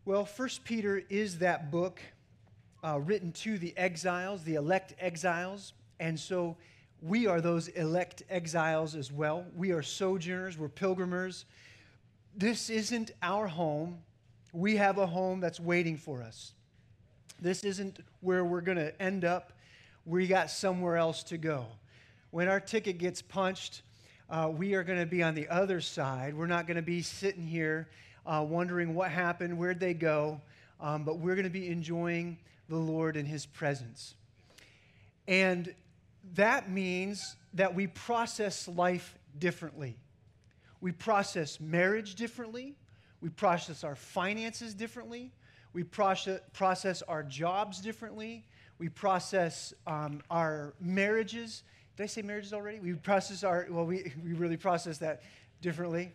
Well, First Peter is that book written to the exiles, the elect exiles. And so we are those elect exiles as well. We are sojourners, we're pilgrimers. This isn't our home. We have a home that's waiting for us. This isn't where we're going to end up. We got somewhere else to go. When our ticket gets punched, we are going to be on the other side. We're not going to be sitting here wondering what happened, where'd they go, but we're going to be enjoying the Lord in His presence. And that means that we process life differently. We process marriage differently. We process our finances differently. We process our jobs differently. We process our marriages. Did I say marriages already? We process we really process that differently.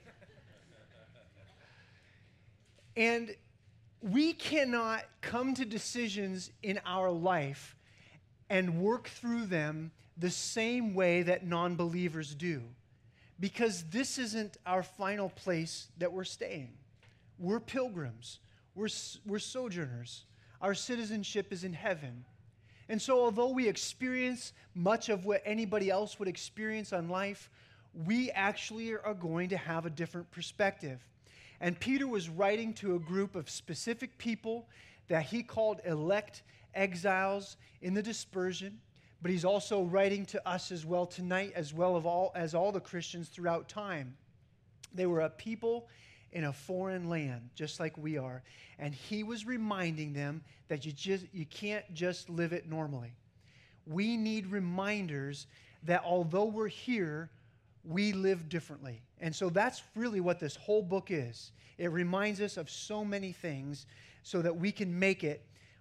And we cannot come to decisions in our life and work through them the same way that non-believers do, because this isn't our final place that we're staying. We're pilgrims. We're sojourners. Our citizenship is in heaven. And so although we experience much of what anybody else would experience on life, we actually are going to have a different perspective. And Peter was writing to a group of specific people that he called elect exiles in the dispersion, but he's also writing to us as well tonight, as well as all the Christians throughout time. They were a people in a foreign land, just like we are. And he was reminding them that you can't just live it normally. We need reminders that although we're here, we live differently. And so that's really what this whole book is. It reminds us of so many things so that we can make it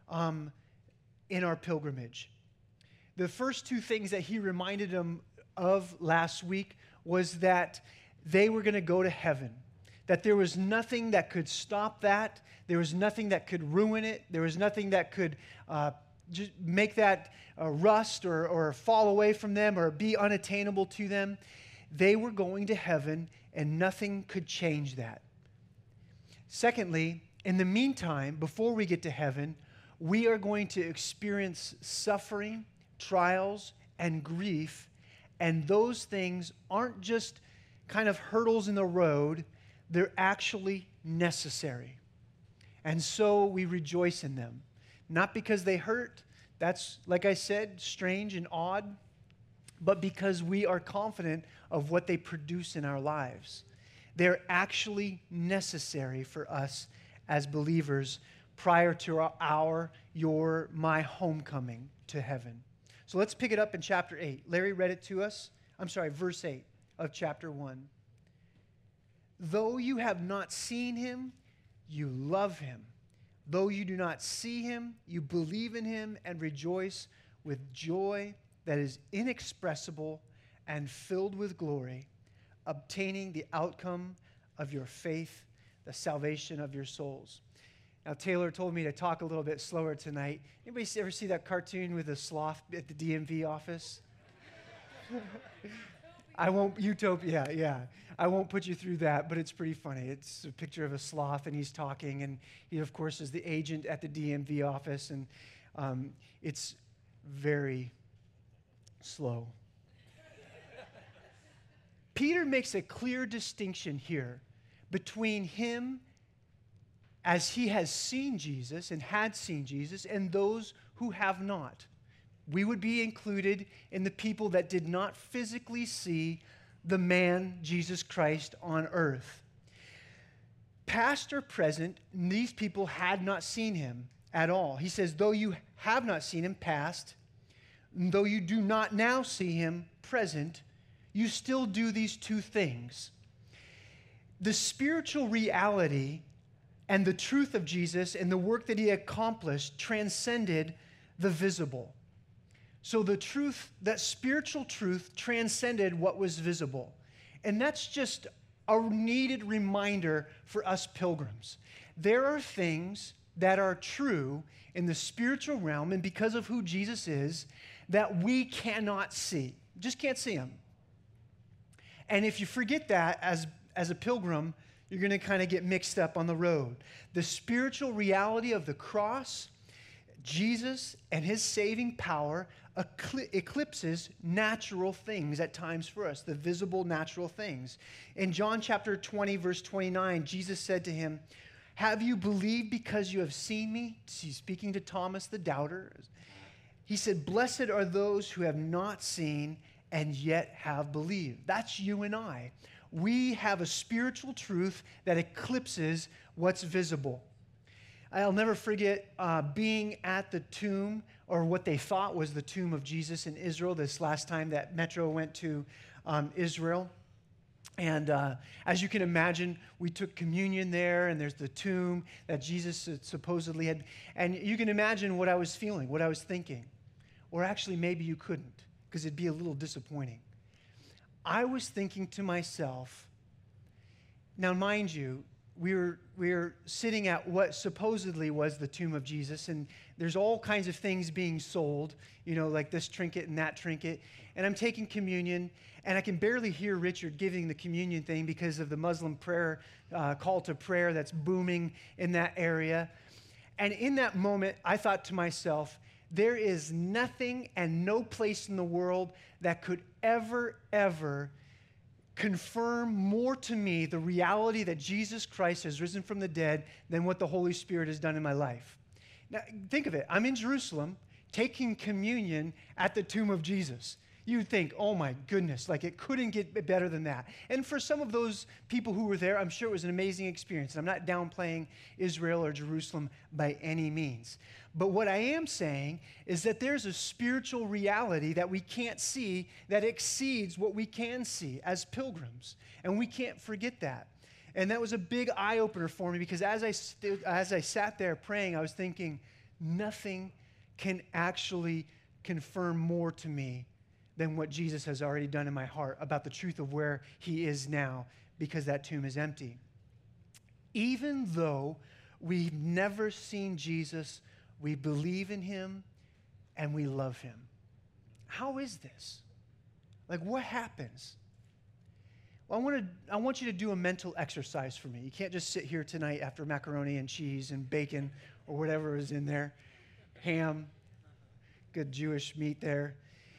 in our pilgrimage. The first two things that he reminded them of last week was that they were going to go to heaven, that there was nothing that could stop that. There was nothing that could ruin it. There was nothing that could just make that rust or fall away from them or be unattainable to them. They were going to heaven, and nothing could change that. Secondly, in the meantime, before we get to heaven, we are going to experience suffering, trials, and grief, and those things aren't just kind of hurdles in the road. They're actually necessary. And so we rejoice in them. Not because they hurt, that's, like I said, strange and odd, but because we are confident of what they produce in our lives. They're actually necessary for us as believers prior to my homecoming to heaven. So let's pick it up in chapter 8. Larry read it to us. Verse 8 of chapter 1. Though you have not seen him, you love him. Though you do not see him, you believe in him and rejoice with joy that is inexpressible and filled with glory, obtaining the outcome of your faith, the salvation of your souls. Now, Taylor told me to talk a little bit slower tonight. Anybody ever see that cartoon with the sloth at the DMV office? Utopia, yeah. I won't put you through that, but it's pretty funny. It's a picture of a sloth, and he's talking, and he, of course, is the agent at the DMV office, and it's very slow. Peter makes a clear distinction here between him as he has seen Jesus and had seen Jesus and those who have not. We would be included in the people that did not physically see the man, Jesus Christ, on earth. Past or present, these people had not seen him at all. He says, though you have not seen him past, though you do not now see him present, you still do these two things. The spiritual reality and the truth of Jesus and the work that he accomplished transcended the visible. So the truth, that spiritual truth, transcended what was visible. And that's just a needed reminder for us pilgrims. There are things that are true in the spiritual realm, and because of who Jesus is, that we cannot see. Just can't see him. And if you forget that as a pilgrim, you're going to kind of get mixed up on the road. The spiritual reality of the cross, Jesus and his saving power eclipses natural things at times for us, the visible natural things. In John chapter 20, verse 29, Jesus said to him, "Have you believed because you have seen me?" He's speaking to Thomas the doubter. He said, "Blessed are those who have not seen and yet have believed." That's you and I. We have a spiritual truth that eclipses what's visible. I'll never forget being at the tomb, or what they thought was the tomb of Jesus in Israel, this last time that Metro went to Israel. And as you can imagine, we took communion there, and there's the tomb that Jesus supposedly had. And you can imagine what I was feeling, what I was thinking. Or actually, maybe you couldn't, because it'd be a little disappointing. I was thinking to myself, now mind you, we were sitting at what supposedly was the tomb of Jesus, and there's all kinds of things being sold, like this trinket and that trinket. And I'm taking communion, and I can barely hear Richard giving the communion thing because of the Muslim prayer, call to prayer that's booming in that area. And in that moment, I thought to myself, there is nothing and no place in the world that could ever confirm more to me the reality that Jesus Christ has risen from the dead than what the Holy Spirit has done in my life. Now, think of it. I'm in Jerusalem taking communion at the tomb of Jesus. You'd think, oh my goodness, like it couldn't get better than that. And for some of those people who were there, I'm sure it was an amazing experience. And I'm not downplaying Israel or Jerusalem by any means. But what I am saying is that there's a spiritual reality that we can't see that exceeds what we can see as pilgrims. And we can't forget that. And that was a big eye-opener for me, because as I sat there praying, I was thinking, nothing can actually confirm more to me than what Jesus has already done in my heart about the truth of where he is now, because that tomb is empty. Even though we've never seen Jesus, we believe in him and we love him. How is this? Like, what happens? Well, I want you to do a mental exercise for me. You can't just sit here tonight after macaroni and cheese and bacon or whatever is in there. Ham, good Jewish meat there.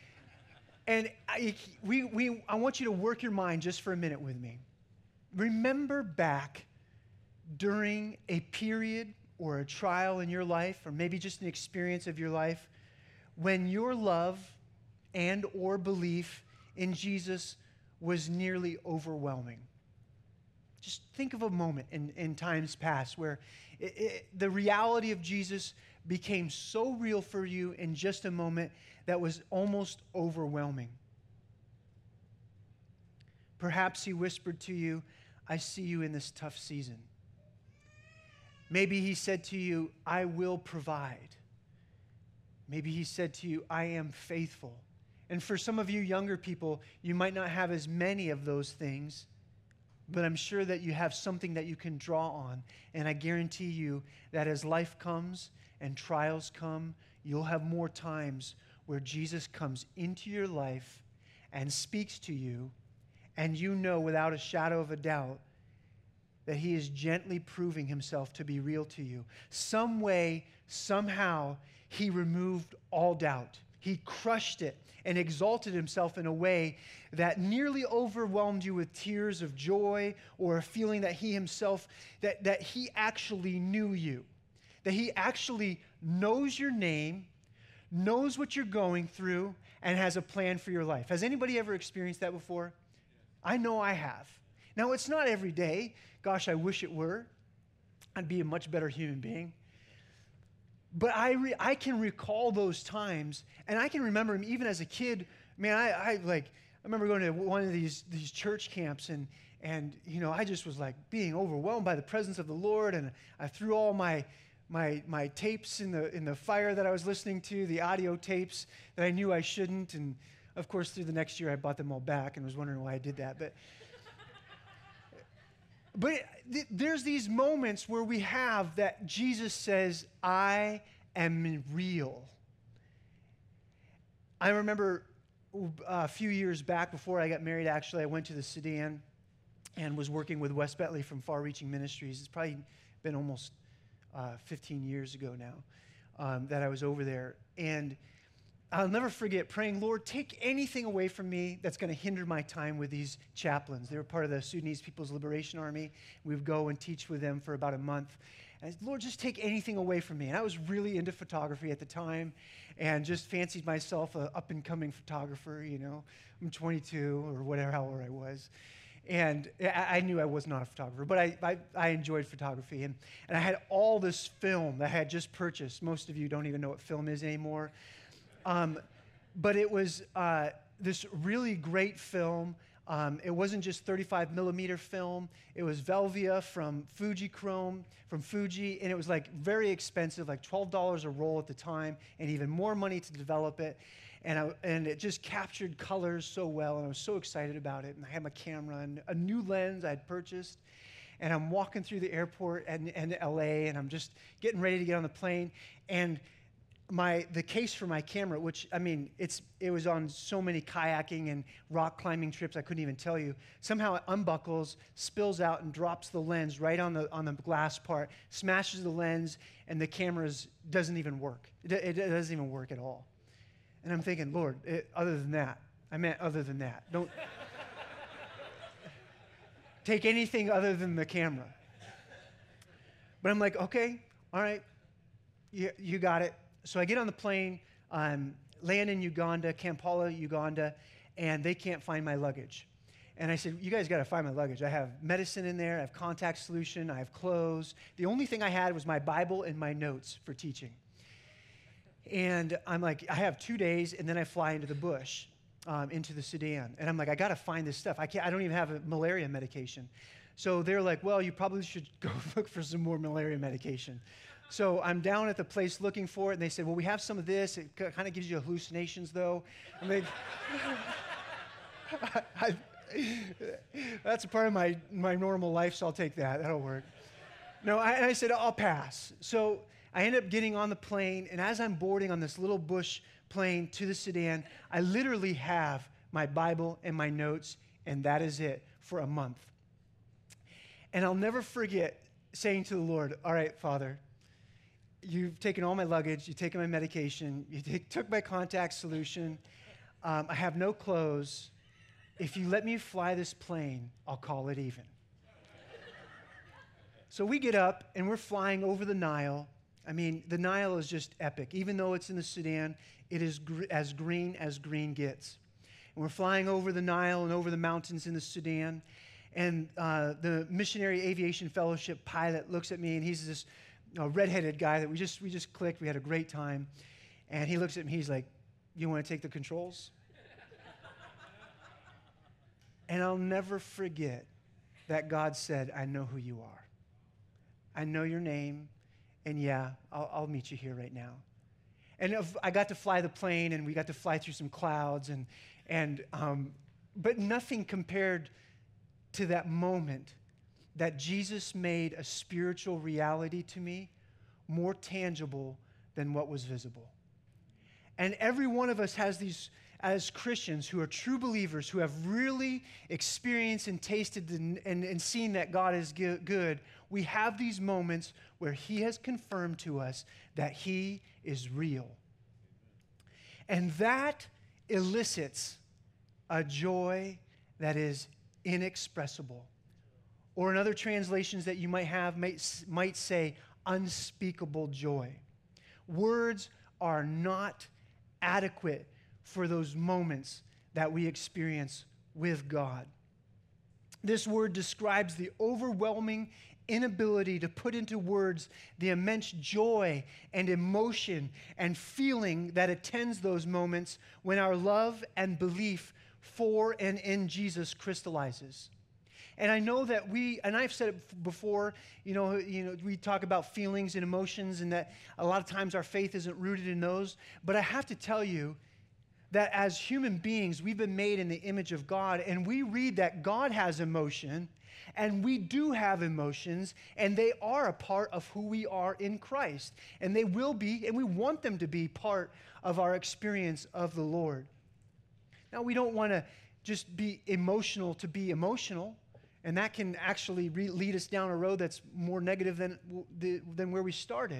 And I want you to work your mind just for a minute with me. Remember back during a period or a trial in your life, or maybe just an experience of your life, when your love and or belief in Jesus was nearly overwhelming. Just think of a moment in times past where the reality of Jesus became so real for you in just a moment that was almost overwhelming. Perhaps he whispered to you, "I see you in this tough season." Maybe he said to you, "I will provide." Maybe he said to you, "I am faithful." And for some of you younger people, you might not have as many of those things, but I'm sure that you have something that you can draw on. And I guarantee you that as life comes and trials come, you'll have more times where Jesus comes into your life and speaks to you, and you know without a shadow of a doubt that he is gently proving himself to be real to you. Some way, somehow, he removed all doubt. He crushed it and exalted himself in a way that nearly overwhelmed you with tears of joy, or a feeling that he himself, that he actually knew you, that he actually knows your name, knows what you're going through, and has a plan for your life. Has anybody ever experienced that before? I know I have. Now, it's not every day. Gosh, I wish it were. I'd be a much better human being. But I can recall those times, and I can remember them even as a kid. Man, I remember going to one of these church camps, and I just was like being overwhelmed by the presence of the Lord, and I threw all my tapes in the fire that I was listening to, the audio tapes that I knew I shouldn't, and of course through the next year I bought them all back and was wondering why I did that. But there's these moments where we have that Jesus says, "I am real." I remember a few years back, before I got married, actually, I went to the Sudan, and was working with Wes Bentley from Far Reaching Ministries. It's probably been almost 15 years ago now that I was over there. And I'll never forget praying, Lord, take anything away from me that's going to hinder my time with these chaplains. They were part of the Sudanese People's Liberation Army. We would go and teach with them for about a month. And Lord, just take anything away from me. And I was really into photography at the time and just fancied myself an up-and-coming photographer, you know. I'm 22 or whatever, however I was. And I knew I was not a photographer, but I enjoyed photography. And I had all this film that I had just purchased. Most of you don't even know what film is anymore. But it was this really great film. It wasn't just 35 millimeter film. It was Velvia from Fujichrome, from Fuji, and it was like very expensive, like $12 a roll at the time, and even more money to develop it. And it just captured colors so well, and I was so excited about it. And I had my camera and a new lens I had purchased, and I'm walking through the airport in LA, and I'm just getting ready to get on the plane, and the case for my camera, which, I mean, it was on so many kayaking and rock climbing trips, I couldn't even tell you. Somehow it unbuckles, spills out, and drops the lens right on the glass part, smashes the lens, and the camera doesn't even work. It doesn't even work at all. And I'm thinking, Lord, other than that, don't take anything other than the camera. But I'm like, okay, all right, you got it. So I get on the plane, land in Uganda, Kampala, Uganda, and they can't find my luggage. And I said, you guys got to find my luggage. I have medicine in there, I have contact solution, I have clothes. The only thing I had was my Bible and my notes for teaching. And I'm like, I have 2 days, and then I fly into the bush, into the Sudan. And I'm like, I got to find this stuff. I don't even have a malaria medication. So they're like, well, you probably should go look for some more malaria medication. So I'm down at the place looking for it, and they said, well, we have some of this. It kind of gives you hallucinations, though. I mean, that's a part of my normal life, so I'll take that. That'll work. No, I said, I'll pass. So I ended up getting on the plane, and as I'm boarding on this little bush plane to the Sudan, I literally have my Bible and my notes, and that is it for a month. And I'll never forget saying to the Lord, all right, Father, you've taken all my luggage, you've taken my medication, you took my contact solution, I have no clothes. If you let me fly this plane, I'll call it even. So we get up, and we're flying over the Nile. I mean, the Nile is just epic. Even though it's in the Sudan, it is as green gets. And we're flying over the Nile and over the mountains in the Sudan, and the Missionary Aviation Fellowship pilot looks at me, and he's this redheaded guy that we just clicked. We had a great time. And he looks at me, he's like, you want to take the controls? And I'll never forget that God said, I know who you are. I know your name, and yeah, I'll meet you here right now. And I got to fly the plane, and we got to fly through some clouds, but nothing compared to that moment that Jesus made a spiritual reality to me more tangible than what was visible. And every one of us has these, as Christians who are true believers, who have really experienced and tasted and seen that God is good, we have these moments where He has confirmed to us that He is real. And that elicits a joy that is inexpressible. Or in other translations that you might have, might say unspeakable joy. Words are not adequate for those moments that we experience with God. This word describes the overwhelming inability to put into words the immense joy and emotion and feeling that attends those moments when our love and belief for and in Jesus crystallizes. And I know that I've said it before, we talk about feelings and emotions, and that a lot of times our faith isn't rooted in those. But I have to tell you that as human beings, we've been made in the image of God, and we read that God has emotion, and we do have emotions, and they are a part of who we are in Christ. And they will be, and we want them to be part of our experience of the Lord. Now, we don't want to just be emotional to be emotional. And that can actually lead us down a road that's more negative than where we started.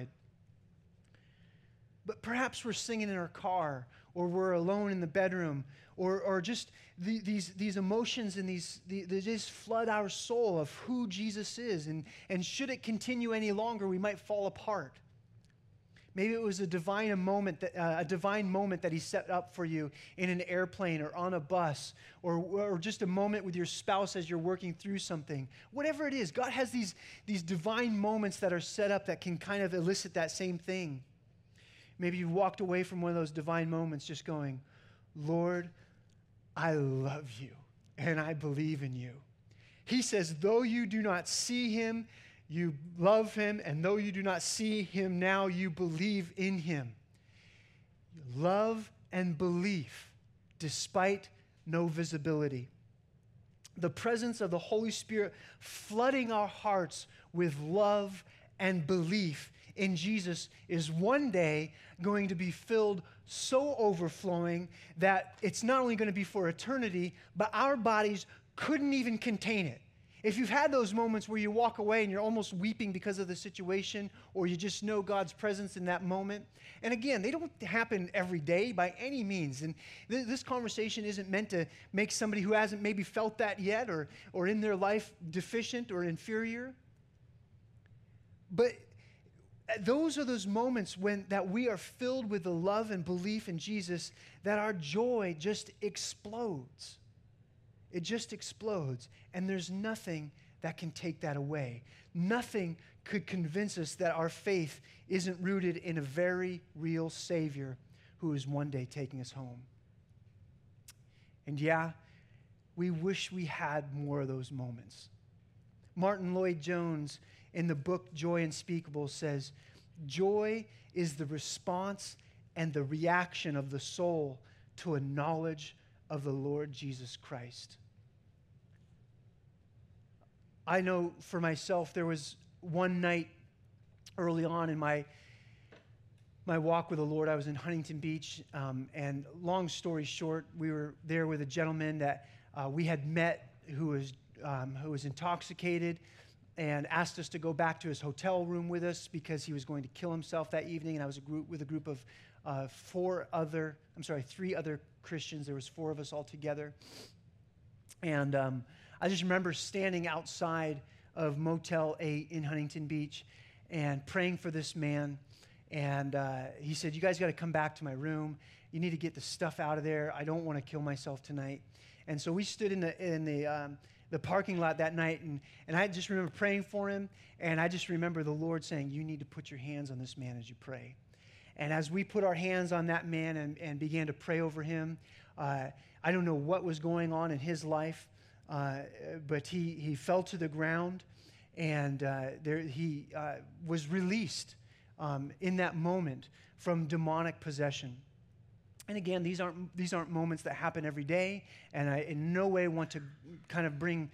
But perhaps we're singing in our car, or we're alone in the bedroom, or just these emotions and they just flood our soul of who Jesus is. And should it continue any longer, we might fall apart. Maybe it was a divine moment that he set up for you in an airplane or on a bus, or just a moment with your spouse as you're working through something. Whatever it is, God has these divine moments that are set up that can kind of elicit that same thing. Maybe you walked away from one of those divine moments just going, Lord, I love you and I believe in you. He says, though you do not see him, you love him, and though you do not see him now, you believe in him. Love and belief despite no visibility. The presence of the Holy Spirit flooding our hearts with love and belief in Jesus is one day going to be filled so overflowing that it's not only going to be for eternity, but our bodies couldn't even contain it. If you've had those moments where you walk away and you're almost weeping because of the situation, or you just know God's presence in that moment, and again, they don't happen every day by any means, and this conversation isn't meant to make somebody who hasn't maybe felt that yet or in their life deficient or inferior, but those are those moments that we are filled with the love and belief in Jesus, that our joy just explodes. It just explodes, and there's nothing that can take that away. Nothing could convince us that our faith isn't rooted in a very real Savior who is one day taking us home. And yeah, we wish we had more of those moments. Martin Lloyd-Jones, in the book Joy Unspeakable, says, joy is the response and the reaction of the soul to a knowledge of the Lord Jesus Christ. I know for myself, there was one night early on in my walk with the Lord. I was in Huntington Beach, and long story short, we were there with a gentleman that we had met who was intoxicated, and asked us to go back to his hotel room with us because he was going to kill himself that evening. And I was with a group of 3 other Christians. There was 4 of us all together. And I just remember standing outside of Motel 8 in Huntington Beach and praying for this man. And he said, you guys got to come back to my room. You need to get the stuff out of there. I don't want to kill myself tonight. And so we stood in the parking lot that night, and I just remember praying for him, and I just remember the Lord saying, you need to put your hands on this man as you pray. And as we put our hands on that man and began to pray over him, I don't know what was going on in his life, but he fell to the ground, and he was released in that moment from demonic possession. And again, these aren't moments that happen every day, and I in no way want to kind of bring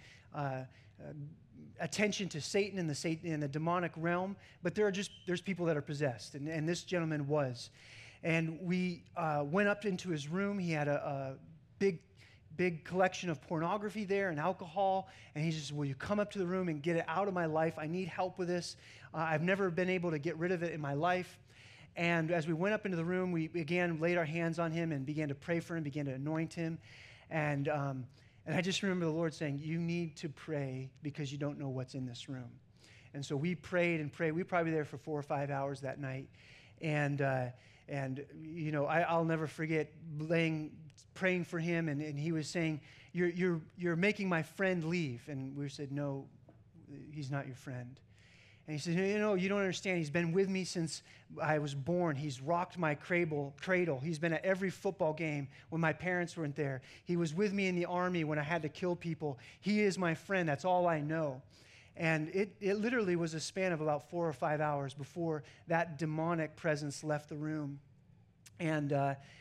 attention to Satan and the demonic realm, but there's people that are possessed, and this gentleman was. And we went up into his room. He had a big collection of pornography there and alcohol, and he says, will you come up to the room and get it out of my life? I need help with this. I've never been able to get rid of it in my life. And as we went up into the room, we again laid our hands on him and began to pray for him, began to anoint him. And I just remember the Lord saying, you need to pray because you don't know what's in this room. And so we prayed and prayed. We were probably there for 4 or 5 hours that night. And you know, I'll never forget praying for him, and he was saying, you're making my friend leave. And we said, no, he's not your friend. And he said, you don't understand. He's been with me since I was born. He's rocked my cradle. He's been at every football game when my parents weren't there. He was with me in the army when I had to kill people. He is my friend. That's all I know. And it literally was a span of about 4 or 5 hours before that demonic presence left the room. And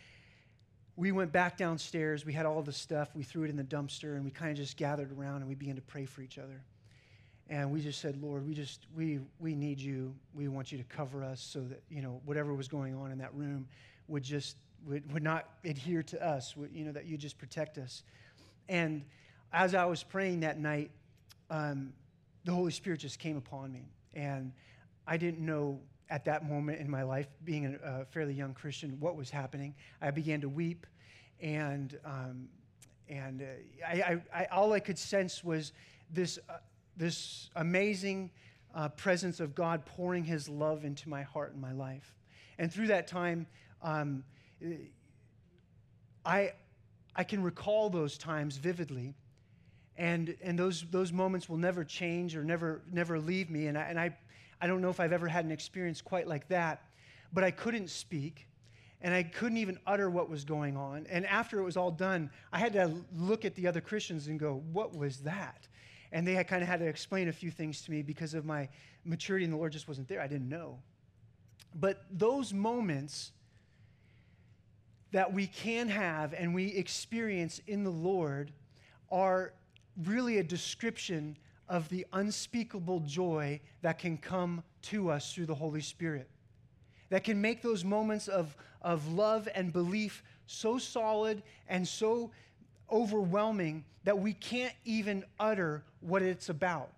we went back downstairs. We had all the stuff. We threw it in the dumpster, and we kind of just gathered around, and we began to pray for each other. And we just said, Lord, we need you. We want you to cover us so that, whatever was going on in that room would not adhere to us, that you just protect us. And as I was praying that night, the Holy Spirit just came upon me. And I didn't know at that moment in my life, being a fairly young Christian, what was happening. I began to weep, and all I could sense was this amazing presence of God pouring His love into my heart and my life. And through that time, I can recall those times vividly, and those moments will never change or never leave me. And I don't know if I've ever had an experience quite like that, but I couldn't speak, and I couldn't even utter what was going on. And after it was all done, I had to look at the other Christians and go, "What was that?" And they kind of had to explain a few things to me because of my maturity, and the Lord just wasn't there. I didn't know. But those moments that we can have and we experience in the Lord are really a description of the unspeakable joy that can come to us through the Holy Spirit, that can make those moments of love and belief so solid and so overwhelming that we can't even utter what it's about.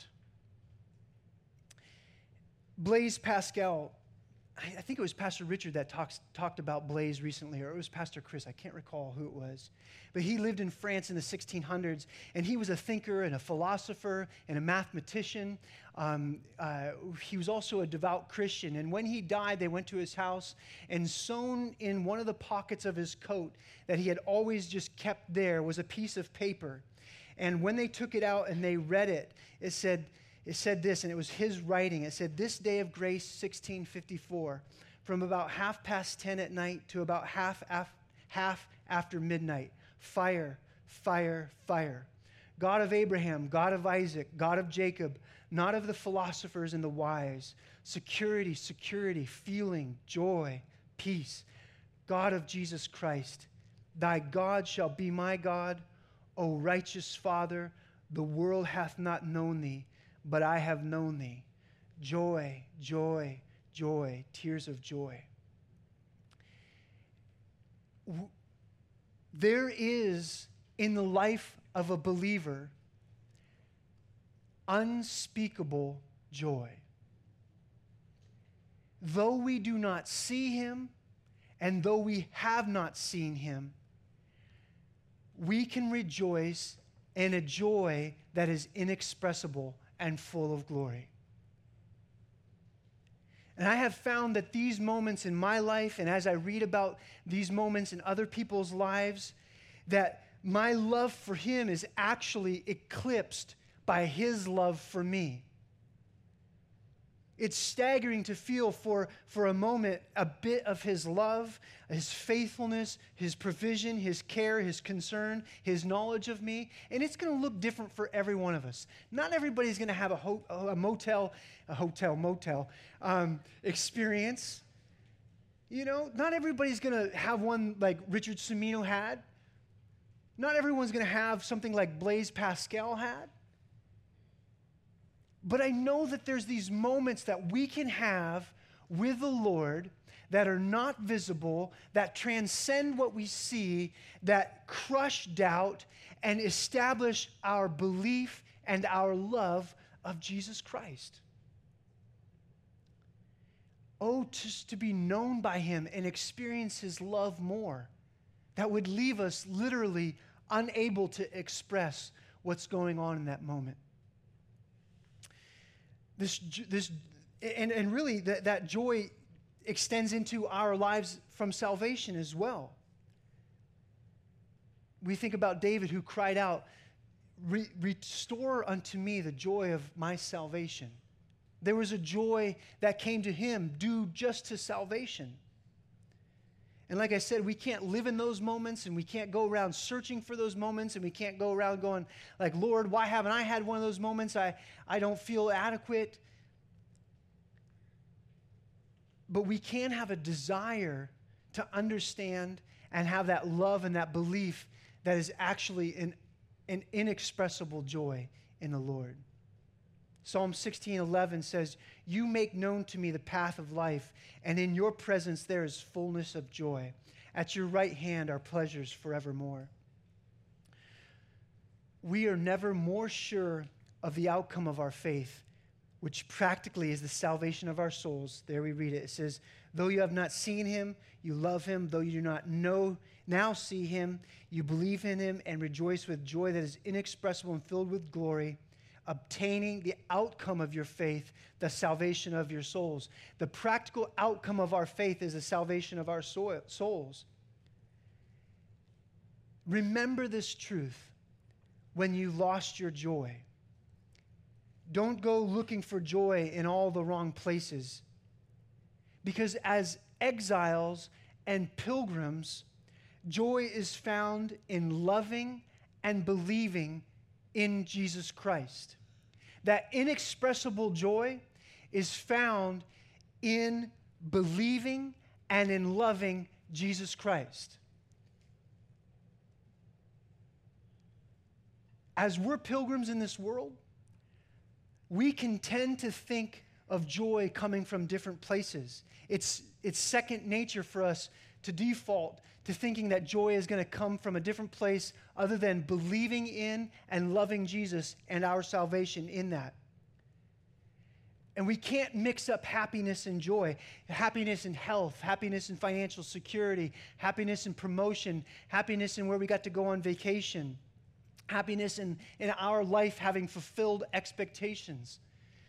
Blaise Pascal, I think it was Pastor Richard that talked about Blaise recently, or it was Pastor Chris. I can't recall who it was. But he lived in France in the 1600s, and he was a thinker and a philosopher and a mathematician. He was also a devout Christian. And when he died, they went to his house, and sewn in one of the pockets of his coat that he had always just kept there was a piece of paper. And when they took it out and they read it, it said this, and it was his writing. It said, "This day of grace, 1654, from about 10:30 at night to about half after midnight, fire, fire, fire. God of Abraham, God of Isaac, God of Jacob, not of the philosophers and the wise. Security, security, feeling, joy, peace. God of Jesus Christ, thy God shall be my God. O righteous Father, the world hath not known thee, but I have known thee. Joy, joy, joy, tears of joy." There is, in the life of a believer, unspeakable joy. Though we do not see Him, and though we have not seen Him, we can rejoice in a joy that is inexpressible and full of glory. And I have found that these moments in my life, and as I read about these moments in other people's lives, that my love for Him is actually eclipsed by His love for me. It's staggering to feel for a moment a bit of His love, His faithfulness, His provision, His care, His concern, His knowledge of me. And it's going to look different for every one of us. Not everybody's going to have a motel experience. You know, not everybody's going to have one like Richard Cimino had. Not everyone's going to have something like Blaise Pascal had. But I know that there's these moments that we can have with the Lord that are not visible, that transcend what we see, that crush doubt and establish our belief and our love of Jesus Christ. Oh, just to be known by Him and experience His love more. That would leave us literally unable to express what's going on in that moment. And really that joy extends into our lives from salvation as well. We think about David, who cried out, "Restore unto me the joy of my salvation." There was a joy that came to him due just to salvation. And like I said, we can't live in those moments, and we can't go around searching for those moments, and we can't go around going like, "Lord, why haven't I had one of those moments? I don't feel adequate." But we can have a desire to understand and have that love and that belief that is actually an inexpressible joy in the Lord. Psalm 16:11 says, "You make known to me the path of life, and in your presence there is fullness of joy. At your right hand are pleasures forevermore." We are never more sure of the outcome of our faith, which practically is the salvation of our souls. There we read it. It says, though you have not seen him, you love him. Though you do not now see him, you believe in him and rejoice with joy that is inexpressible and filled with glory, obtaining the outcome of your faith, the salvation of your souls. The practical outcome of our faith is the salvation of our souls. Remember this truth when you lost your joy. Don't go looking for joy in all the wrong places. Because as exiles and pilgrims, joy is found in loving and believing in Jesus Christ. That inexpressible joy is found in believing and in loving Jesus Christ. As we're pilgrims in this world, we can tend to think of joy coming from different places. It's second nature for us to default to thinking that joy is going to come from a different place other than believing in and loving Jesus and our salvation in that. And we can't mix up happiness and joy, happiness and health, happiness and financial security, happiness and promotion, happiness in where we got to go on vacation, happiness in our life having fulfilled expectations.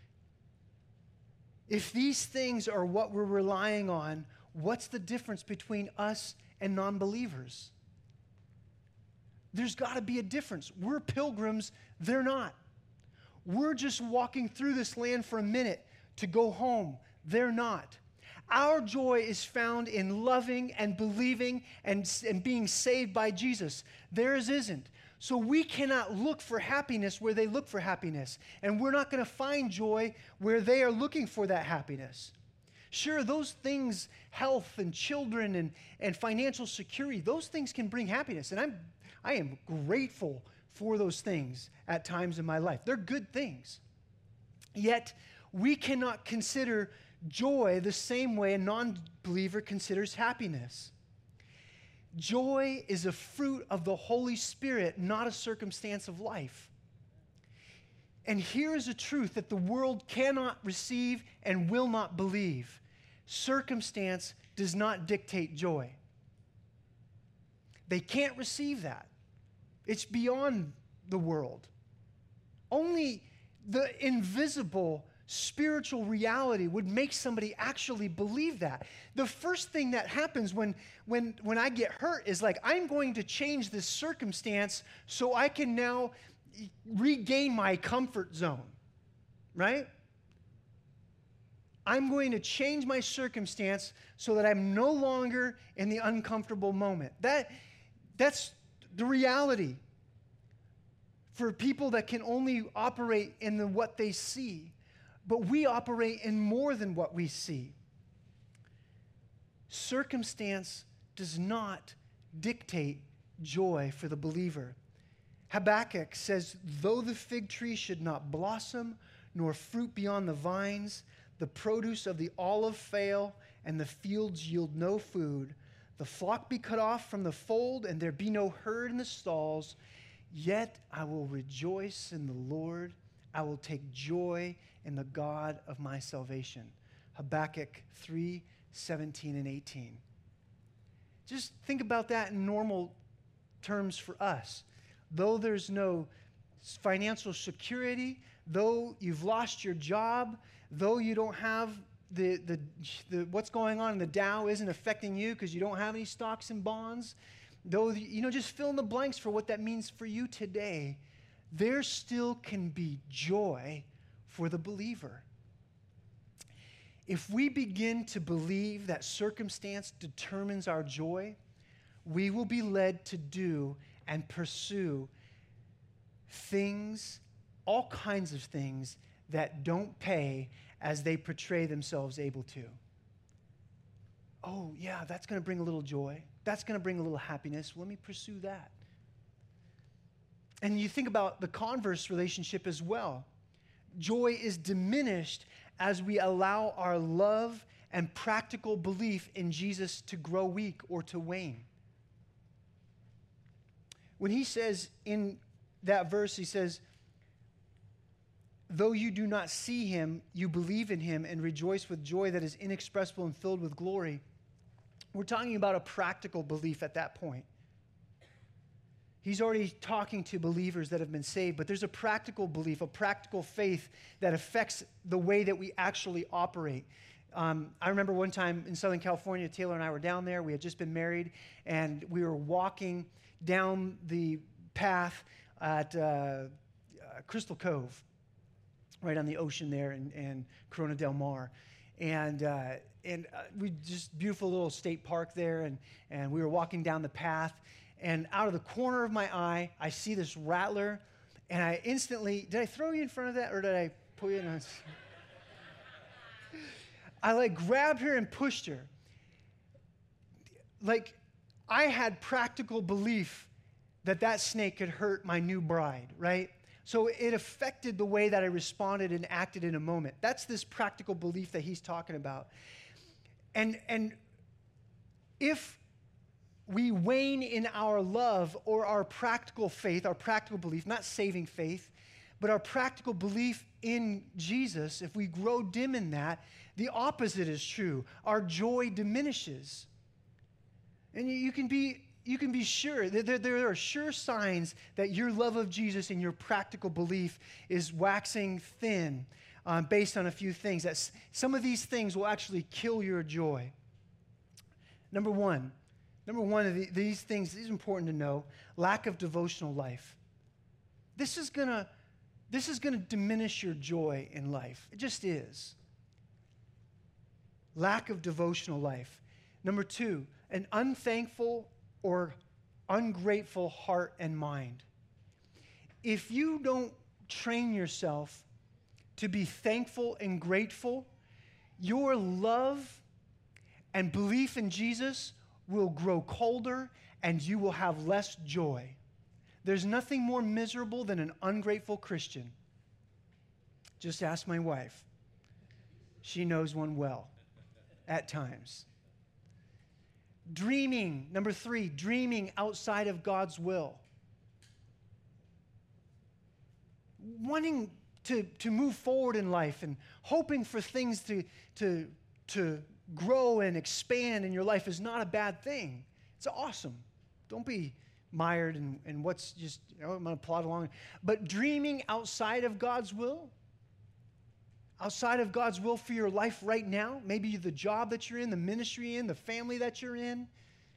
If these things are what we're relying on, what's the difference between us and non-believers? There's got to be a difference. We're pilgrims, they're not. We're just walking through this land for a minute to go home. They're not. Our joy is found in loving and believing and being saved by Jesus. Theirs isn't. So we cannot look for happiness where they look for happiness. And we're not going to find joy where they are looking for that happiness. Sure, those things, health and children and financial security, those things can bring happiness. And I am grateful for those things at times in my life. They're good things. Yet, we cannot consider joy the same way a non-believer considers happiness. Joy is a fruit of the Holy Spirit, not a circumstance of life. And here is a truth that the world cannot receive and will not believe. Circumstance does not dictate joy. They can't receive that. It's beyond the world. Only the invisible spiritual reality would make somebody actually believe that. The first thing that happens when I get hurt is like, I'm going to change this circumstance so I can now regain my comfort zone, right? I'm going to change my circumstance so that I'm no longer in the uncomfortable moment. That's the reality for people that can only operate in what they see. But we operate in more than what we see. Circumstance does not dictate joy for the believer. Habakkuk says, though the fig tree should not blossom, nor fruit beyond the vines, the produce of the olive fail, and the fields yield no food, the flock be cut off from the fold, and there be no herd in the stalls, yet I will rejoice in the Lord. I will take joy in the God of my salvation. Habakkuk 3:17 and 18. Just think about that in normal terms for us. Though there's no financial security, though you've lost your job, though you don't have the what's going on in the Dow isn't affecting you because you don't have any stocks and bonds, though, just fill in the blanks for what that means for you today, there still can be joy for the believer. If we begin to believe that circumstance determines our joy, we will be led to do and pursue things, all kinds of things that don't pay as they portray themselves able to. Oh, yeah, that's going to bring a little joy. That's going to bring a little happiness. Let me pursue that. And you think about the converse relationship as well. Joy is diminished as we allow our love and practical belief in Jesus to grow weak or to wane. When he says in that verse, he says, though you do not see him, you believe in him and rejoice with joy that is inexpressible and filled with glory. We're talking about a practical belief at that point. He's already talking to believers that have been saved, but there's a practical belief, a practical faith that affects the way that we actually operate. I remember one time in Southern California, Taylor and I were down there. We had just been married, and we were walking down the path at Crystal Cove, right on the ocean there in Corona del Mar. And we just beautiful little state park there, and we were walking down the path, and out of the corner of my eye, I see this rattler, and I instantly, did I throw you in front of that, or did I pull you in? I grabbed her and pushed her. I had practical belief that snake could hurt my new bride, right? So it affected the way that I responded and acted in a moment. That's this practical belief that he's talking about. And if we wane in our love or our practical faith, our practical belief, not saving faith, but our practical belief in Jesus, if we grow dim in that, the opposite is true. Our joy diminishes. And you can be sure that there are sure signs that your love of Jesus and your practical belief is waxing thin based on a few things. That some of these things will actually kill your joy. Number one of these things is important to know: lack of devotional life. This is gonna diminish your joy in life. It just is. Lack of devotional life. Number two, an unthankful or ungrateful heart and mind. If you don't train yourself to be thankful and grateful, your love and belief in Jesus will grow colder and you will have less joy. There's nothing more miserable than an ungrateful Christian. Just ask my wife. She knows one well at times. Dreaming, number three, dreaming outside of God's will. Wanting to move forward in life and hoping for things to grow and expand in your life is not a bad thing. It's awesome. Don't be mired in what's just, I'm going to plod along. But dreaming outside of God's will, outside of God's will for your life right now, maybe the job that you're in, the ministry you're in, the family that you're in,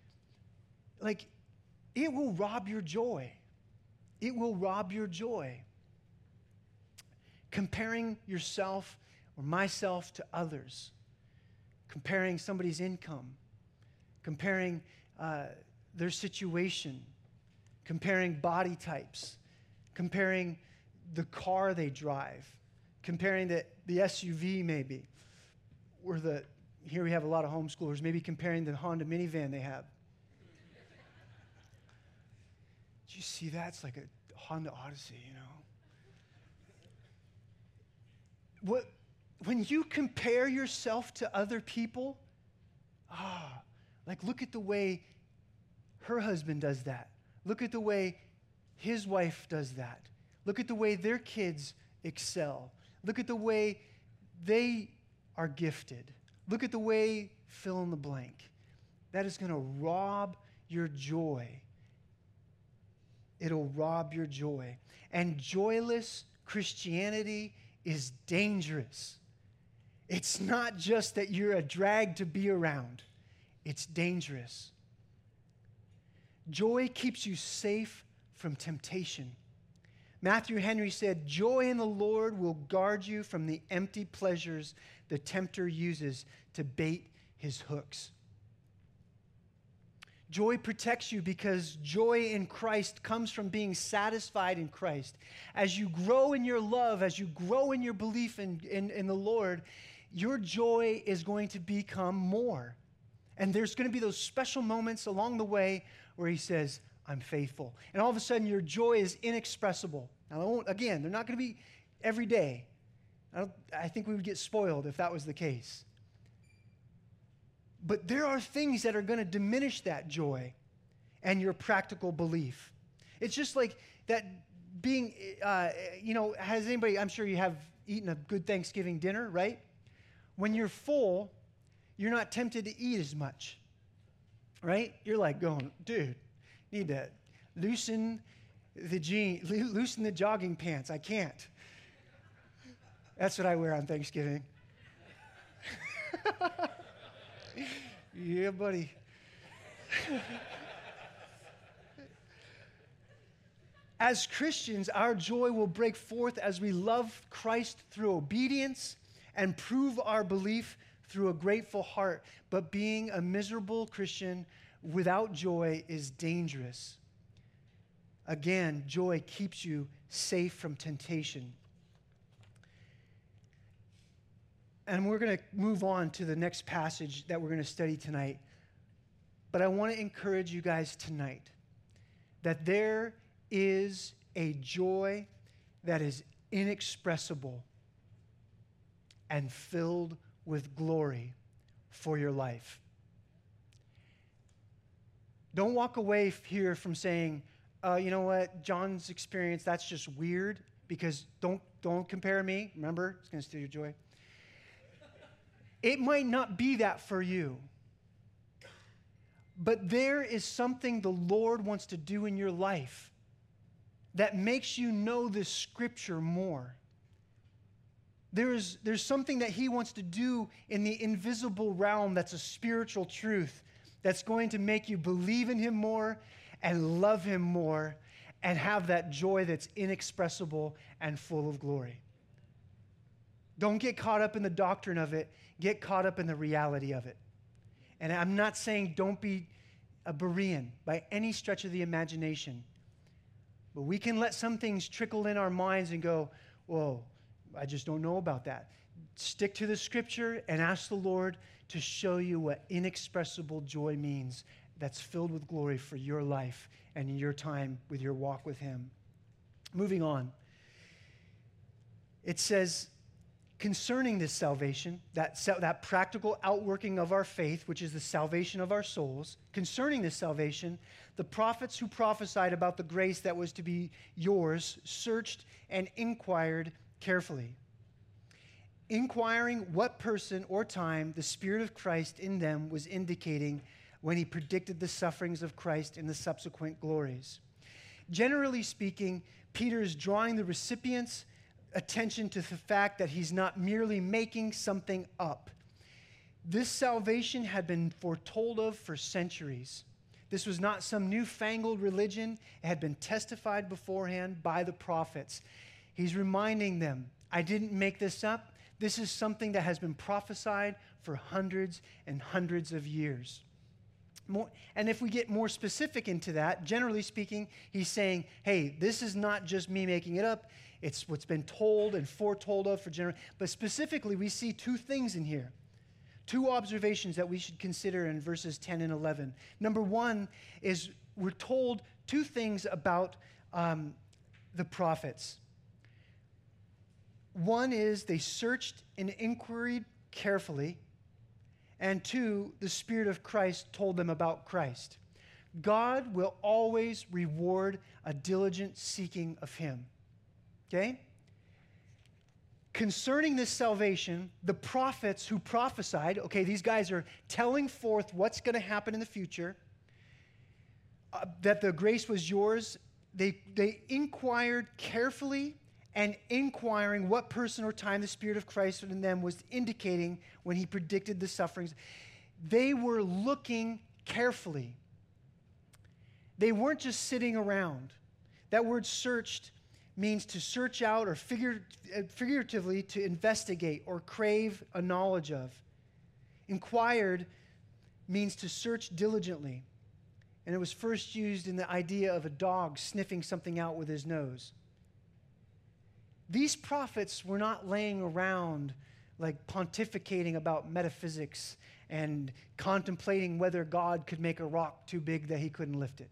it will rob your joy. It will rob your joy. Comparing yourself or myself to others, comparing somebody's income, comparing their situation, comparing body types, comparing the car they drive, comparing the SUV maybe, or here we have a lot of homeschoolers, maybe comparing the Honda minivan they have. Did you see that? It's like a Honda Odyssey, When you compare yourself to other people, look at the way her husband does that. Look at the way his wife does that. Look at the way their kids excel. Look at the way they are gifted. Look at the way fill in the blank. That is going to rob your joy. It'll rob your joy. And joyless Christianity is dangerous. It's not just that you're a drag to be around. It's dangerous. Joy keeps you safe from temptation. Matthew Henry said, "Joy in the Lord will guard you from the empty pleasures the tempter uses to bait his hooks." Joy protects you because joy in Christ comes from being satisfied in Christ. As you grow in your love, as you grow in your belief in the Lord, your joy is going to become more. And there's going to be those special moments along the way where he says, "I'm faithful." And all of a sudden, your joy is inexpressible. Now, again, they're not going to be every day. I think we would get spoiled if that was the case. But there are things that are going to diminish that joy and your practical belief. It's just like that being, has anybody, I'm sure you have eaten a good Thanksgiving dinner, right? When you're full, you're not tempted to eat as much, right? You're like going, dude, need to loosen the jogging pants. I can't. That's what I wear on Thanksgiving. Yeah, buddy. As Christians, our joy will break forth as we love Christ through obedience and prove our belief through a grateful heart. But being a miserable Christian without joy is dangerous. Again, joy keeps you safe from temptation. And we're going to move on to the next passage that we're going to study tonight. But I want to encourage you guys tonight that there is a joy that is inexpressible and filled with glory for your life. Don't walk away here from saying, you know what, John's experience, that's just weird, because don't compare me. Remember, it's going to steal your joy. It might not be that for you. But there is something the Lord wants to do in your life that makes you know this scripture more. There's something that he wants to do in the invisible realm that's a spiritual truth that's going to make you believe in him more and love him more and have that joy that's inexpressible and full of glory. Don't get caught up in the doctrine of it. Get caught up in the reality of it. And I'm not saying don't be a Berean by any stretch of the imagination. But we can let some things trickle in our minds and go, whoa, I just don't know about that. Stick to the scripture and ask the Lord to show you what inexpressible joy means that's filled with glory for your life and in your time with your walk with him. Moving on. It says, concerning this salvation, that practical outworking of our faith, which is the salvation of our souls, concerning this salvation, the prophets who prophesied about the grace that was to be yours searched and inquired carefully, inquiring what person or time the Spirit of Christ in them was indicating when he predicted the sufferings of Christ in the subsequent glories. Generally speaking, Peter is drawing the recipients' attention to the fact that he's not merely making something up. This salvation had been foretold of for centuries. This was not some newfangled religion. It had been testified beforehand by the prophets. He's reminding them, I didn't make this up. This is something that has been prophesied for hundreds and hundreds of years. And if we get more specific into that, generally speaking, he's saying, hey, this is not just me making it up. It's what's been told and foretold of for generations. But specifically, we see two things in here. Two observations that we should consider in verses 10 and 11. Number one is we're told two things about the prophets. One is they searched and inquired carefully. And two, the Spirit of Christ told them about Christ. God will always reward a diligent seeking of him. Okay? Concerning this salvation, the prophets who prophesied, okay, these guys are telling forth what's going to happen in the future, that the grace was yours. They inquired carefully, and inquiring what person or time the Spirit of Christ in them was indicating when he predicted the sufferings. They were looking carefully. They weren't just sitting around. That word searched means to search out, or figuratively to investigate or crave a knowledge of. Inquired means to search diligently. And it was first used in the idea of a dog sniffing something out with his nose. These prophets were not laying around like pontificating about metaphysics and contemplating whether God could make a rock too big that he couldn't lift it.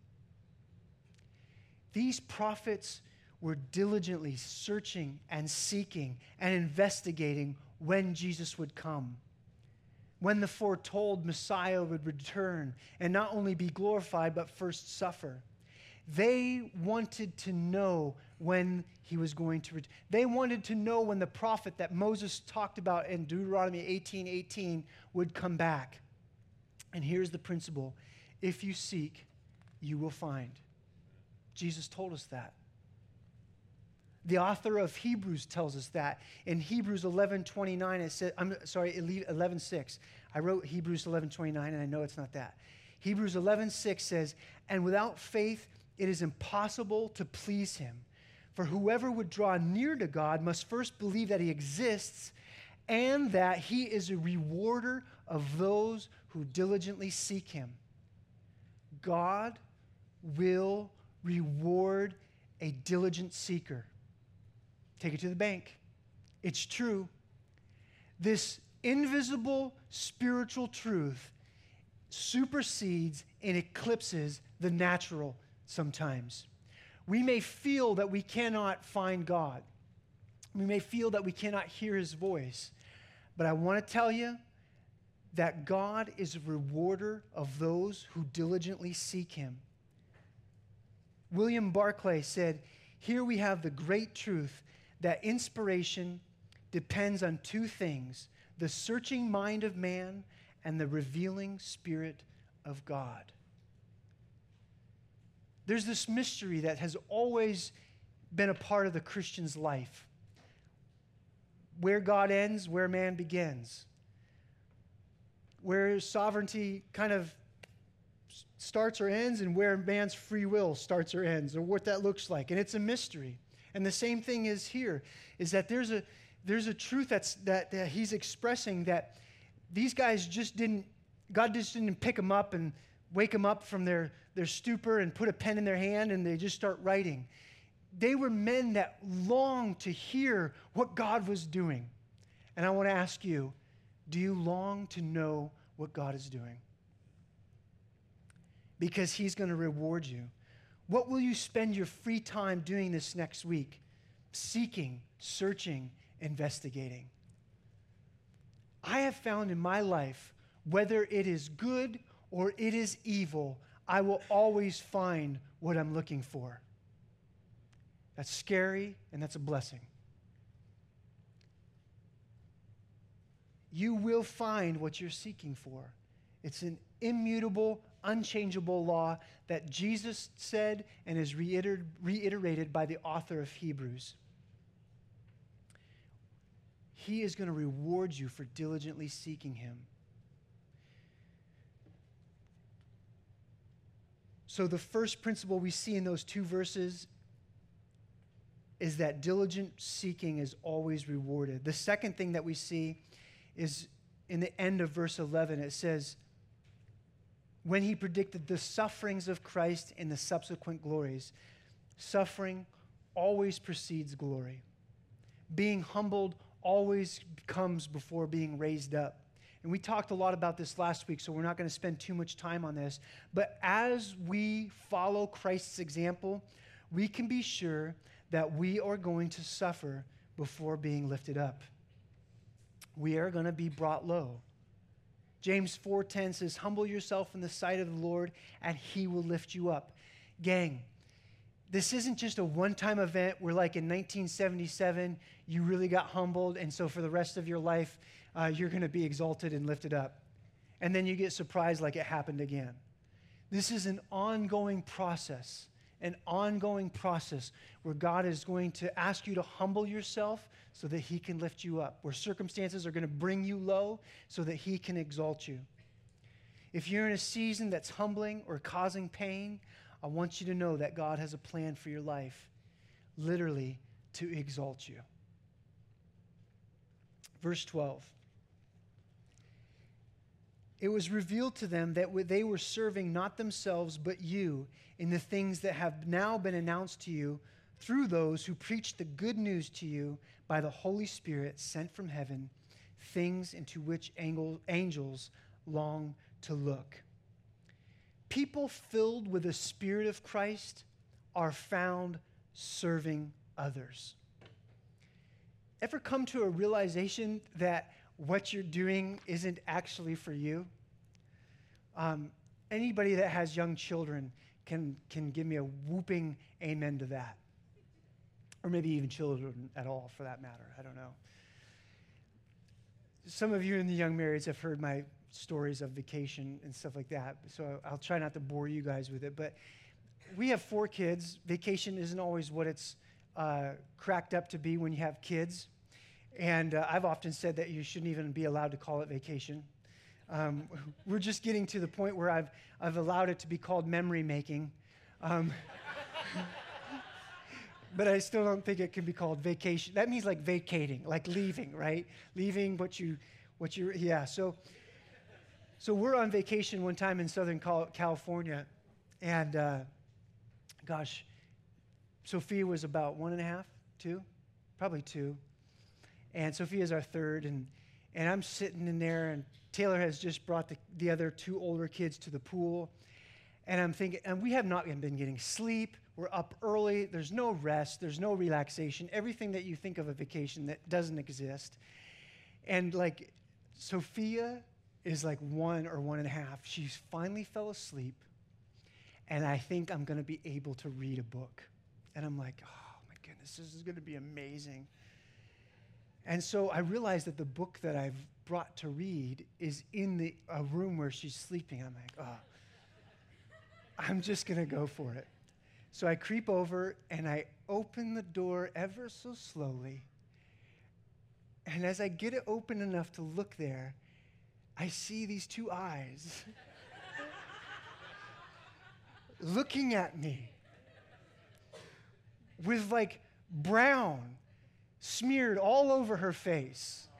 These prophets were diligently searching and seeking and investigating when Jesus would come, when the foretold Messiah would return and not only be glorified but first suffer. They wanted to know when he was going to return. They wanted to know when the prophet that Moses talked about in Deuteronomy 18:18 would come back. And here's the principle. If you seek, you will find. Jesus told us that. The author of Hebrews tells us that. In Hebrews 11:29, it says, 11:6. I wrote Hebrews 11:29, and I know it's not that. Hebrews 11:6 says, and without faith, it is impossible to please him. For whoever would draw near to God must first believe that he exists and that he is a rewarder of those who diligently seek him. God will reward a diligent seeker. Take it to the bank. It's true. This invisible spiritual truth supersedes and eclipses the natural sometimes. We may feel that we cannot find God. We may feel that we cannot hear his voice. But I want to tell you that God is a rewarder of those who diligently seek him. William Barclay said, here we have the great truth that inspiration depends on two things, the searching mind of man and the revealing Spirit of God. There's this mystery that has always been a part of the Christian's life. Where God ends, where man begins. Where sovereignty kind of starts or ends, and where man's free will starts or ends, or what that looks like. And it's a mystery. And the same thing is here, is that there's a truth that he's expressing that these guys God just didn't pick them up and wake them up from their stupor and put a pen in their hand and they just start writing. They were men that longed to hear what God was doing. And I want to ask you, do you long to know what God is doing? Because he's going to reward you. What will you spend your free time doing this next week? Seeking, searching, investigating. I have found in my life, whether it is good or it is evil, I will always find what I'm looking for. That's scary, and that's a blessing. You will find what you're seeking for. It's an immutable, unchangeable law that Jesus said and is reiterated by the author of Hebrews. He is going to reward you for diligently seeking him. So the first principle we see in those two verses is that diligent seeking is always rewarded. The second thing that we see is in the end of verse 11. It says, when he predicted the sufferings of Christ and the subsequent glories, suffering always precedes glory. Being humbled always comes before being raised up. And we talked a lot about this last week, so we're not going to spend too much time on this. But as we follow Christ's example, we can be sure that we are going to suffer before being lifted up. We are going to be brought low. James 4:10 says, humble yourself in the sight of the Lord, and he will lift you up. Gang, this isn't just a one-time event where, like in 1977, you really got humbled, and so for the rest of your life, you're going to be exalted and lifted up. And then you get surprised like it happened again. This is an ongoing process where God is going to ask you to humble yourself so that he can lift you up, where circumstances are going to bring you low so that he can exalt you. If you're in a season that's humbling or causing pain, I want you to know that God has a plan for your life, literally to exalt you. Verse 12. It was revealed to them that they were serving not themselves but you in the things that have now been announced to you through those who preach the good news to you by the Holy Spirit sent from heaven, things into which angels long to look. People filled with the Spirit of Christ are found serving others. Ever come to a realization that what you're doing isn't actually for you? Anybody that has young children can give me a whooping amen to that. Or maybe even children at all, for that matter. I don't know. Some of you in the young marrieds have heard my stories of vacation and stuff like that, so I'll try not to bore you guys with it. But we have 4 kids. Vacation isn't always what it's cracked up to be when you have kids. And I've often said that you shouldn't even be allowed to call it vacation. We're just getting to the point where I've allowed it to be called memory making. But I still don't think it can be called vacation. That means like vacating, like leaving, right? Leaving what you're, yeah. So we're on vacation one time in Southern California, and gosh, Sophia was about 1.5, 2, probably 2. And Sophia's our third, and I'm sitting in there, and Taylor has just brought the other 2 older kids to the pool. And I'm thinking, and we have not been getting sleep. We're up early. There's no rest. There's no relaxation. Everything that you think of a vacation that doesn't exist. And like, Sophia is like 1 or 1.5. She finally fell asleep. And I think I'm going to be able to read a book. And I'm like, oh my goodness, this is going to be amazing. And so I realized that the book that I've brought to read is in a room where she's sleeping. I'm like, oh, I'm just going to go for it. So I creep over and I open the door ever so slowly. And as I get it open enough to look there, I see these 2 eyes looking at me with like brown smeared all over her face.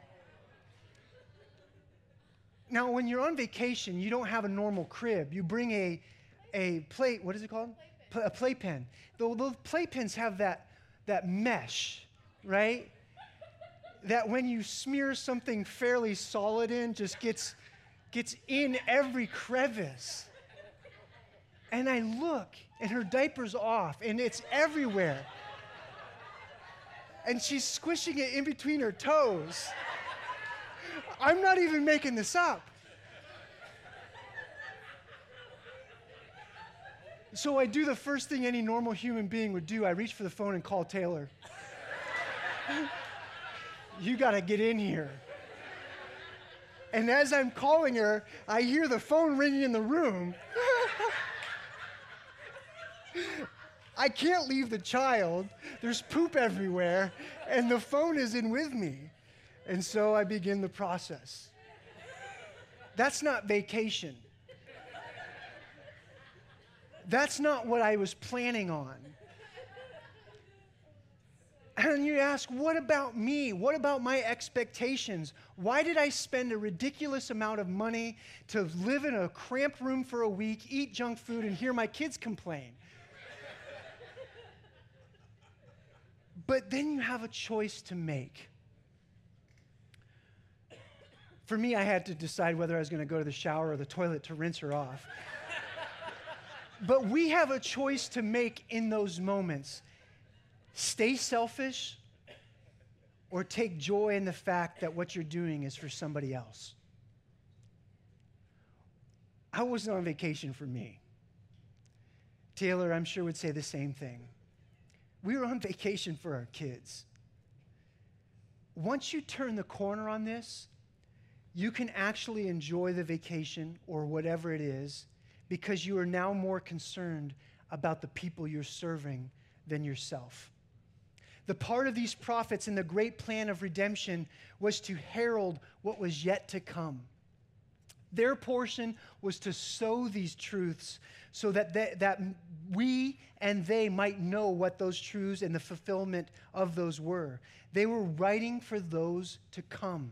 Now, when you're on vacation, you don't have a normal crib. You bring a plate, what is it called? A playpen. Those playpens have that mesh, right? That when you smear something fairly solid in, just gets in every crevice. And I look, and her diaper's off, and it's everywhere. And she's squishing it in between her toes. I'm not even making this up. So I do the first thing any normal human being would do. I reach for the phone and call Taylor. You got to get in here. And as I'm calling her, I hear the phone ringing in the room. I can't leave the child. There's poop everywhere, and the phone is in with me. And so I begin the process. That's not vacation. That's not what I was planning on. And you ask, what about me? What about my expectations? Why did I spend a ridiculous amount of money to live in a cramped room for a week, eat junk food, and hear my kids complain? But then you have a choice to make. For me, I had to decide whether I was going to go to the shower or the toilet to rinse her off. But we have a choice to make in those moments. Stay selfish or take joy in the fact that what you're doing is for somebody else. I wasn't on vacation for me. Taylor, I'm sure, would say the same thing. We were on vacation for our kids. Once you turn the corner on this, you can actually enjoy the vacation or whatever it is because you are now more concerned about the people you're serving than yourself. The part of these prophets in the great plan of redemption was to herald what was yet to come. Their portion was to sow these truths so that we and they might know what those truths and the fulfillment of those were. They were writing for those to come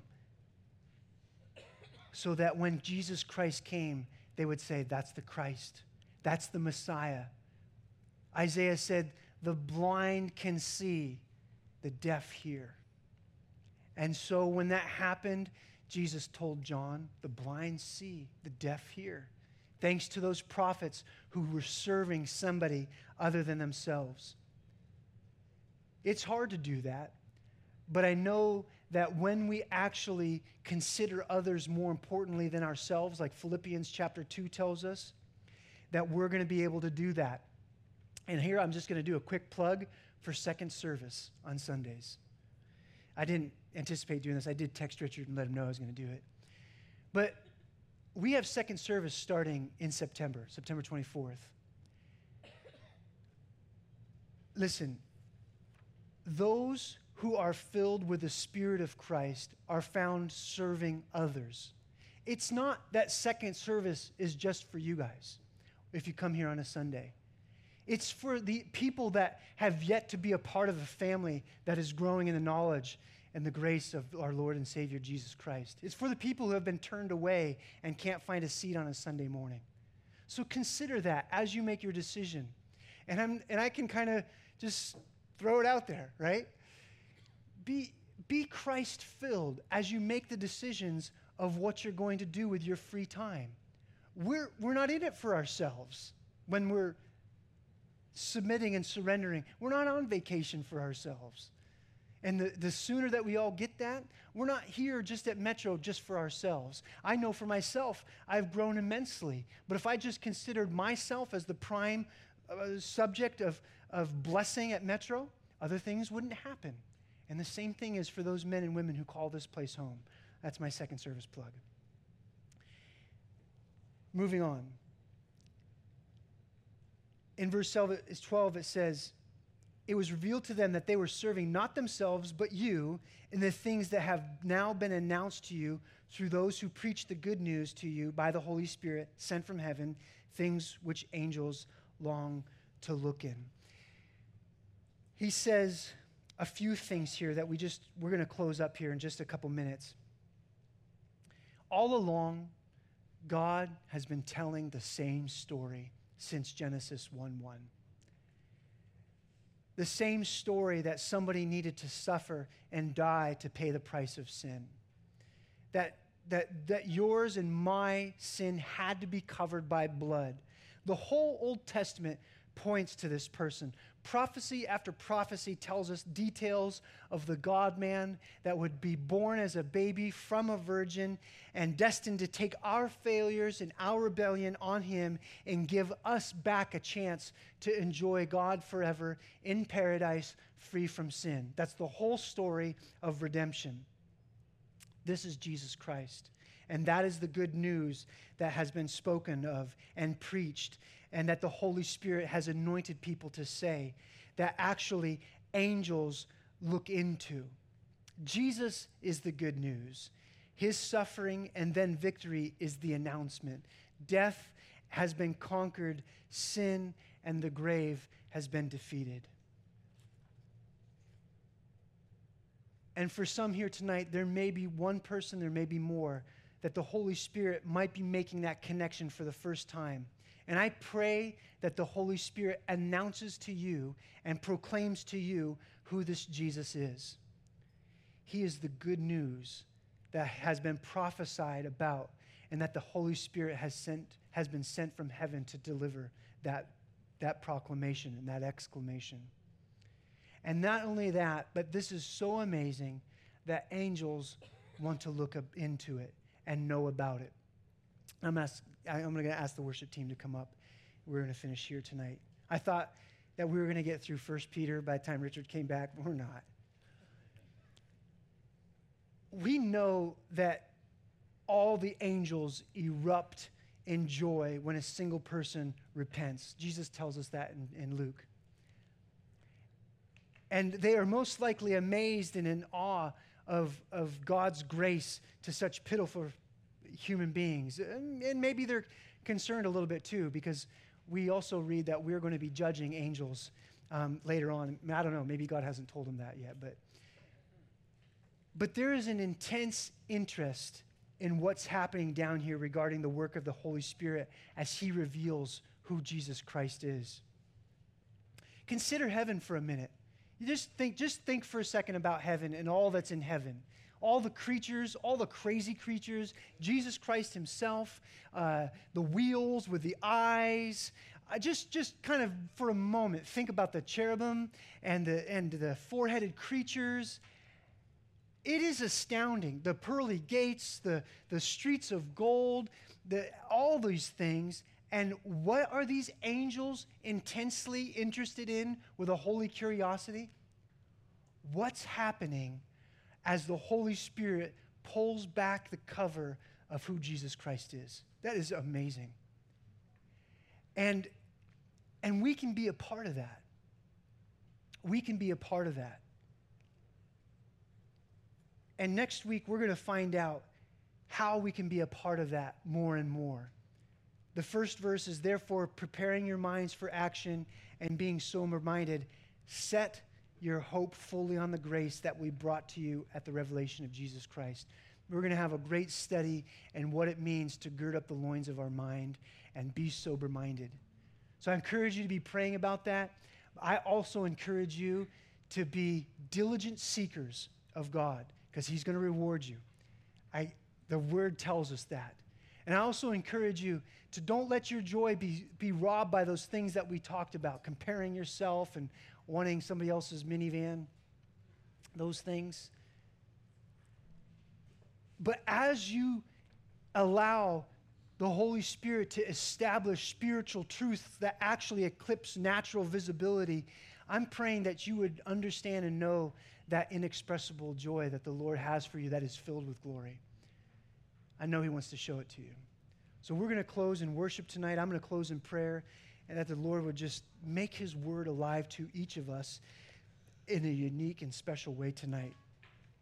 so that when Jesus Christ came, they would say, that's the Christ. That's the Messiah. Isaiah said, the blind can see, the deaf hear. And so when that happened, Jesus told John, the blind see, the deaf hear. Thanks to those prophets who were serving somebody other than themselves. It's hard to do that, but I know that when we actually consider others more importantly than ourselves, like Philippians chapter 2 tells us, that we're going to be able to do that. And here I'm just going to do a quick plug for second service on Sundays. I didn't anticipate doing this. I did text Richard and let him know I was going to do it. But we have second service starting in September 24th. Listen, those who are filled with the Spirit of Christ are found serving others. It's not that second service is just for you guys if you come here on a Sunday. It's for the people that have yet to be a part of a family that is growing in the knowledge and the grace of our Lord and Savior Jesus Christ. It's for the people who have been turned away and can't find a seat on a Sunday morning. So consider that as you make your decision. And I can kind of just throw it out there, right? Be Christ-filled as you make the decisions of what you're going to do with your free time. We're not in it for ourselves when we're submitting and surrendering. We're not on vacation for ourselves. And the sooner that we all get that, we're not here just at Metro just for ourselves. I know for myself, I've grown immensely. But if I just considered myself as the prime subject of blessing at Metro, other things wouldn't happen. And the same thing is for those men and women who call this place home. That's my second service plug. Moving on. In verse 12, it says, "It was revealed to them that they were serving not themselves, but you, in the things that have now been announced to you through those who preach the good news to you by the Holy Spirit sent from heaven, things which angels long to look in." He says a few things here that we're going to close up here in just a couple minutes. All along, God has been telling the same story since Genesis 1:1. The same story that somebody needed to suffer and die to pay the price of sin. That yours and my sin had to be covered by blood. The whole Old Testament points to this person. Prophecy after prophecy tells us details of the God-man that would be born as a baby from a virgin and destined to take our failures and our rebellion on him and give us back a chance to enjoy God forever in paradise, free from sin. That's the whole story of redemption. This is Jesus Christ. And that is the good news that has been spoken of and preached, and that the Holy Spirit has anointed people to say, that actually angels look into. Jesus is the good news. His suffering and then victory is the announcement. Death has been conquered, sin and the grave has been defeated. And for some here tonight, there may be one person, there may be more, that the Holy Spirit might be making that connection for the first time. And I pray that the Holy Spirit announces to you and proclaims to you who this Jesus is. He is the good news that has been prophesied about, and that the Holy Spirit has been sent from heaven to deliver that proclamation and that exclamation. And not only that, but this is so amazing that angels want to look up into it and know about it. I'm going to ask the worship team to come up. We're going to finish here tonight. I thought that we were going to get through 1 Peter by the time Richard came back. We're not. We know that all the angels erupt in joy when a single person repents. Jesus tells us that in Luke. And they are most likely amazed and in awe of God's grace to such pitiful human beings. And maybe they're concerned a little bit too, because we also read that we're going to be judging angels later on. I don't know, maybe God hasn't told them that yet. But there is an intense interest in what's happening down here regarding the work of the Holy Spirit as he reveals who Jesus Christ is. Consider heaven for a minute. You just think for a second about heaven and all that's in heaven. All the creatures, all the crazy creatures, Jesus Christ himself, the wheels with the eyes. Just kind of for a moment, think about the cherubim and the four-headed creatures. It is astounding. The pearly gates, the streets of gold, all these things. And what are these angels intensely interested in with a holy curiosity? What's happening as the Holy Spirit pulls back the cover of who Jesus Christ is? That is amazing. And we can be a part of that. We can be a part of that. And next week, we're going to find out how we can be a part of that more and more. The first verse is, therefore, preparing your minds for action and being sober-minded, set your hope fully on the grace that we brought to you at the revelation of Jesus Christ. We're going to have a great study in what it means to gird up the loins of our mind and be sober-minded. So I encourage you to be praying about that. I also encourage you to be diligent seekers of God, because he's going to reward you. The word tells us that. And I also encourage you to don't let your joy be robbed by those things that we talked about, comparing yourself and wanting somebody else's minivan, those things. But as you allow the Holy Spirit to establish spiritual truths that actually eclipse natural visibility, I'm praying that you would understand and know that inexpressible joy that the Lord has for you that is filled with glory. I know he wants to show it to you. So we're going to close in worship tonight. I'm going to close in prayer, and that the Lord would just make his word alive to each of us in a unique and special way tonight.